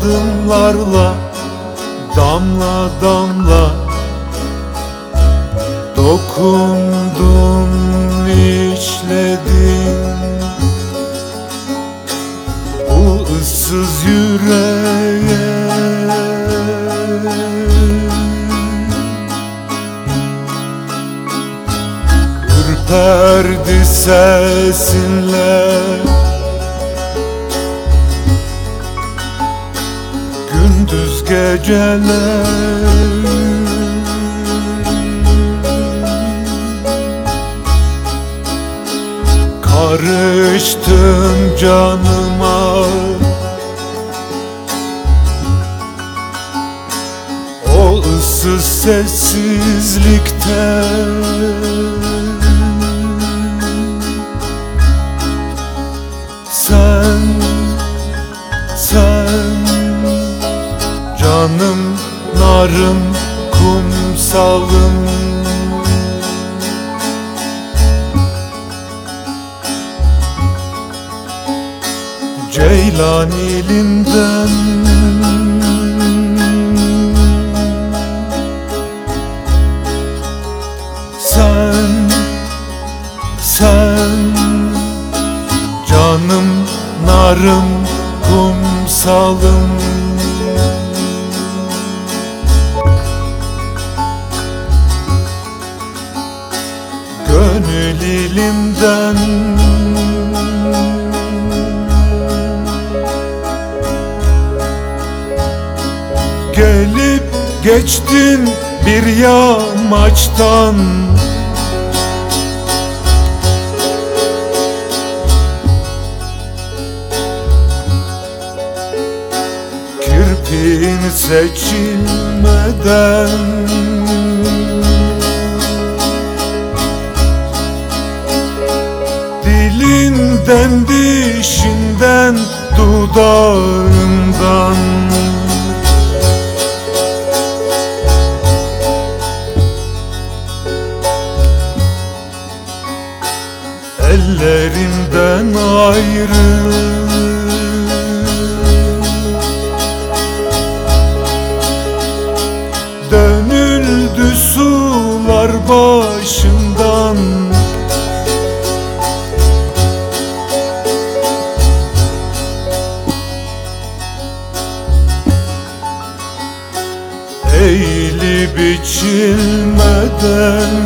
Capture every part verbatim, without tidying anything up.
adımlarla, damla damla dokundun, işledin bu ıssız yüreğe. Ürperdi sesinle gündüz geceler, karıştın canıma, o ıssız sessizlikte. Sen, sen canım, narım, kumsalım, Ceylan ilinden sen, sen canım, narım, kumsalım. Gönül ilimden gelip geçtin bir yamaçtan, kirpiğin seçilmeden dilinden, dişinden, dudağından ellerinden ayrı dönüldü sular başından. Eğilip biçilmeden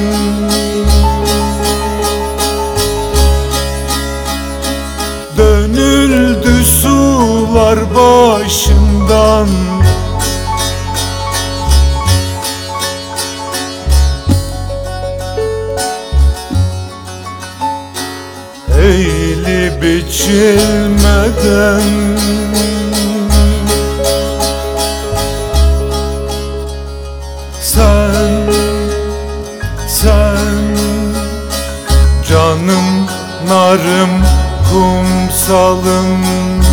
dönüldü sular başından. Eğilip biçilmeden sen, sen canım, narım, kumsalım,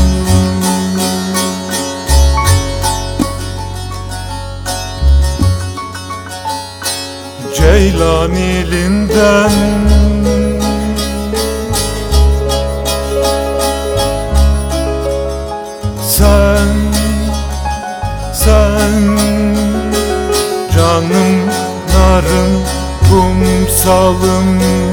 Ceylan ilinden sen, sen canım, narım, kumsalım.